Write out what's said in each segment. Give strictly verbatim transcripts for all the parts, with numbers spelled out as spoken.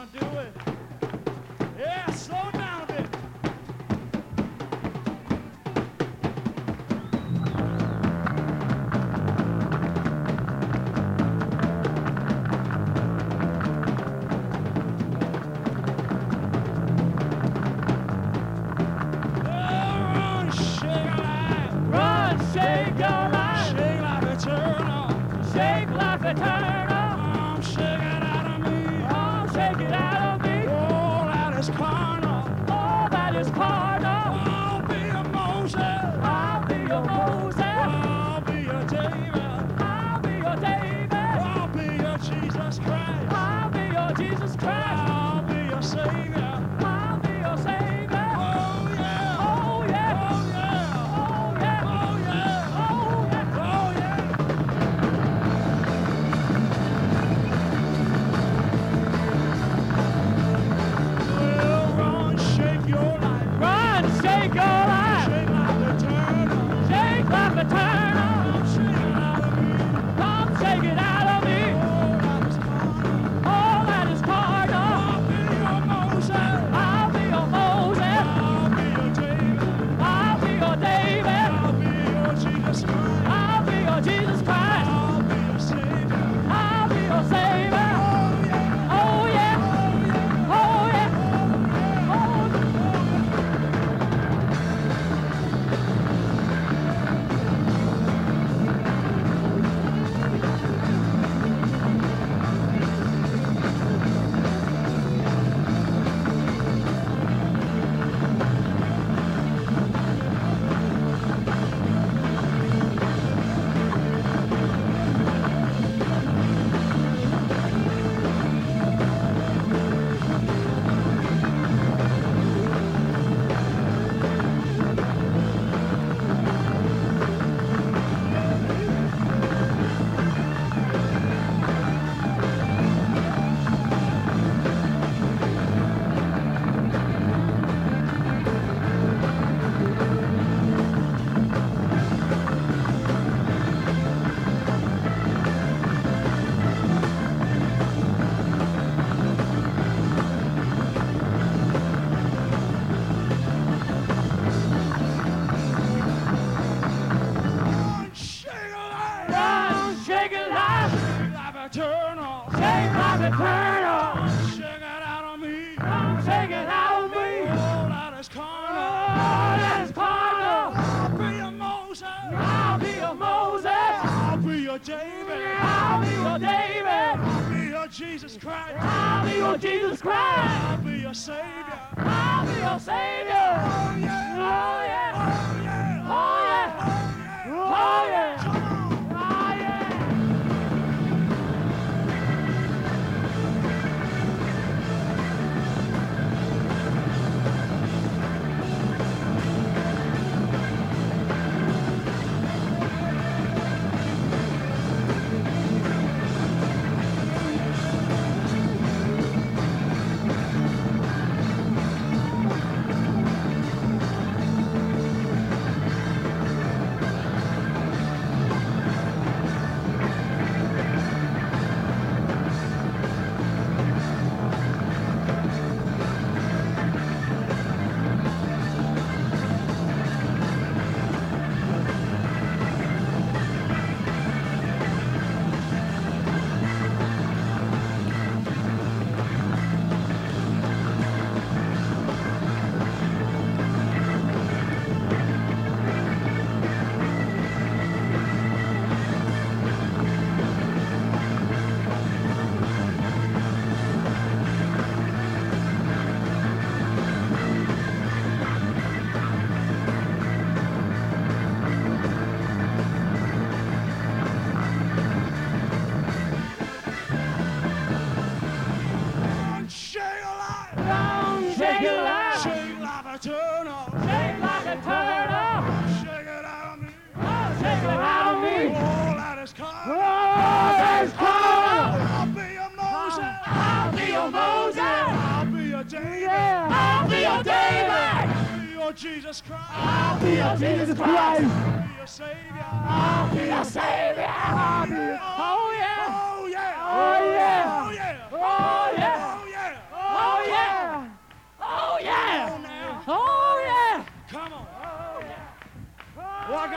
gonna do it. Yeah, slow down a bit. Jesus Christ. I'll be your Jesus Christ. I'll be your Savior. I'll be your Savior. Oh yeah. Oh yeah. Oh yeah. Oh yeah. Oh yeah. Come on. Oh yeah. Eternal. Shake like a turtle. Shake it out of me. Oh, shake it out of me. All that is called. Oh, that's called. I'll be your Moses. I'll be your Moses. I'll be your David. Yeah. I'll be your David. I'll be your Jesus Christ. I'll be your Jesus Christ. I'll be your Savior. I'll be your Savior. I'll be your... Oh, yeah. Oh, yeah. Oh, yeah. Oh, yeah. Oh, yeah. Oh, yeah.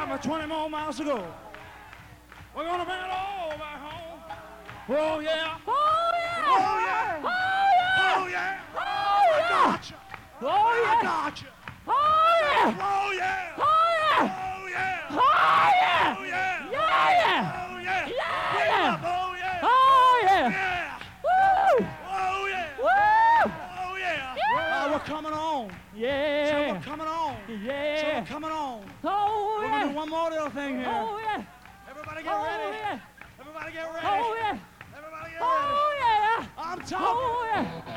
got about twenty more miles to go. We're gonna bring it all back home. Oh yeah. Oh yeah. Oh yeah. Oh yeah. Oh yeah. Oh I yeah. got you. Oh I yeah. got you. Oh yeah. Oh yeah. Oh yeah. Oh yeah. Oh yeah. Oh yeah. Yeah yeah. Oh yeah. Yeah. Bring it up. Oh yeah. Oh yeah. Yeah. Woo. Oh yeah. Woo. Oh yeah. Yeah. Uh, we're coming on. So Yeah. we're coming on. So Yeah. we're coming on. Oh We're gonna do yeah. one more little thing here. Oh yeah. Everybody get Oh ready. yeah. Everybody get ready. Oh yeah. Everybody get ready. Oh yeah. I'm Oh talking. yeah.